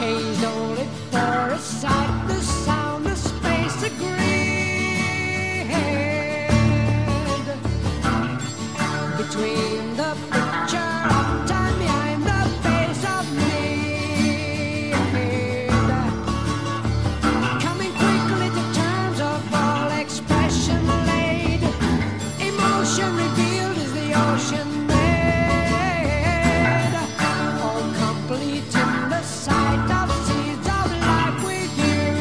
changed only for a sight, the sound of space agreed. Between the picture of time behind the face of need, coming quickly to terms of all expression laid, emotion revealed is the ocean made, all complete in the sight of seeds of life with you.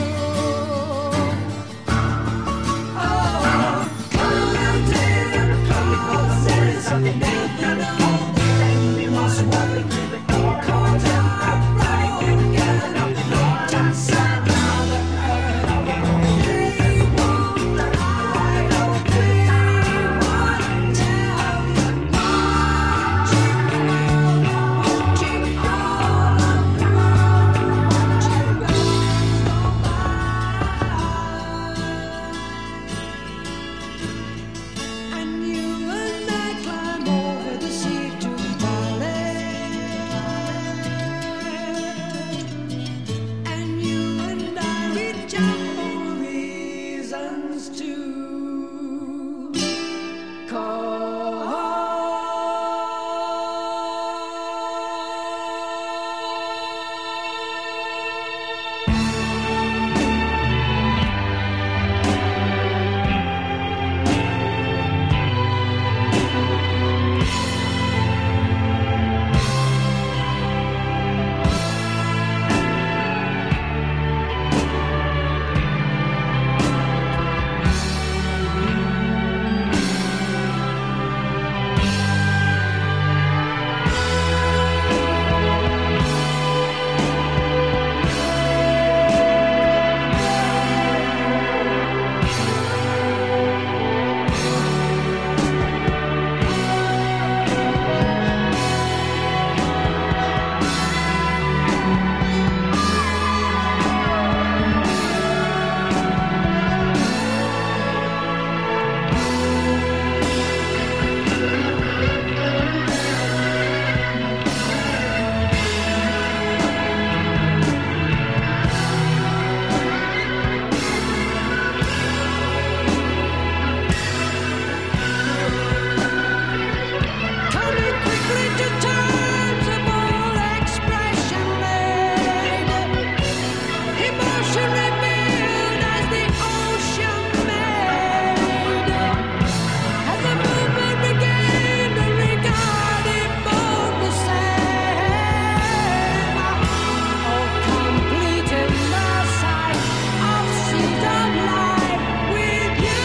Oh, come and take it close, there is something that you know, then we must walk into the cause and upright together, just another earth. We want the light of dream, one tell you watching all of the world, watching birds go by. And you and I climb over the sea to the valley. And you and I reach out for reasons to coming quickly to terms of all expression laid, emotion revealed as the ocean made, as the movement regained and regarded both the same, all complete in the sight of seeds of life with you.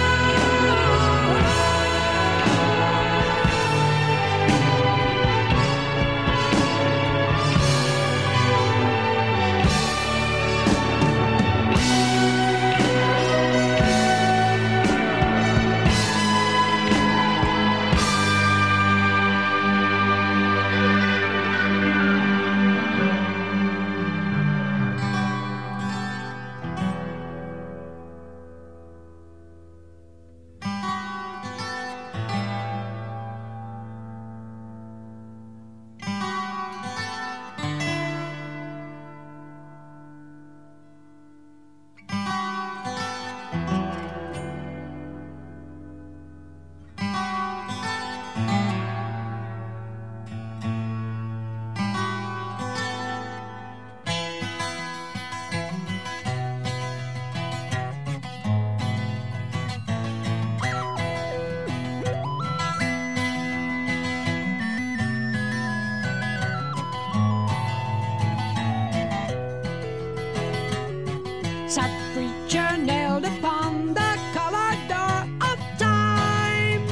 Sat preacher nailed upon the colored door of time.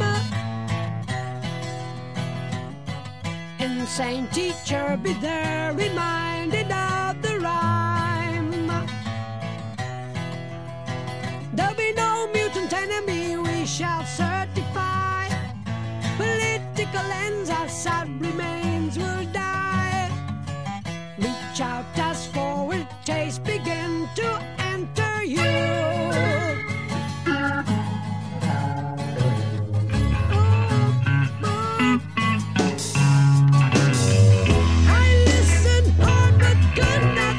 Insane teacher, be there reminded of the rhyme. There'll be no mutant enemy we shall certify. Political ends, our sad remains will die. Reach out as forward taste begin to enter you. I listen hard but could not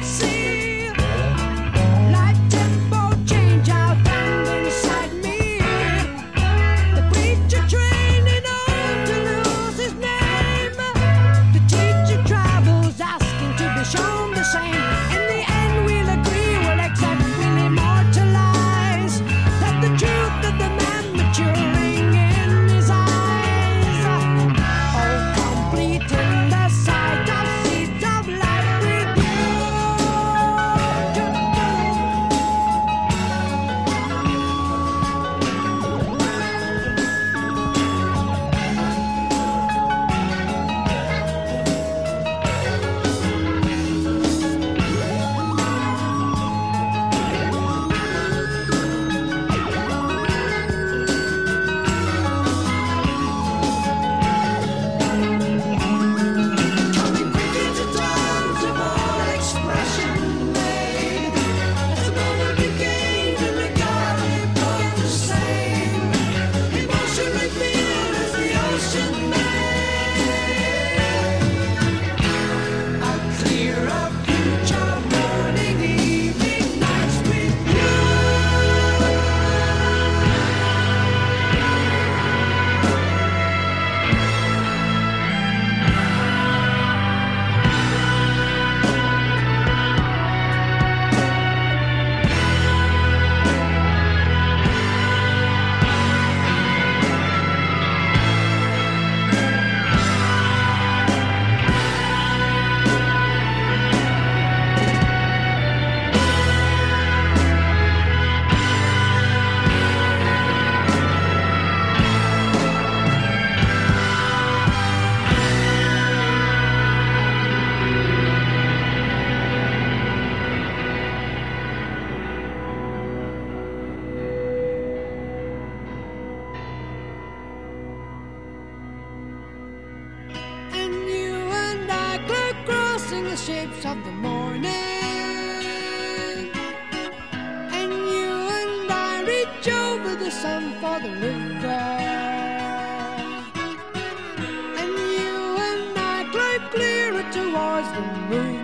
shapes of the morning, and you and I reach over the sun for the river, and you and I glide clearer towards the moon.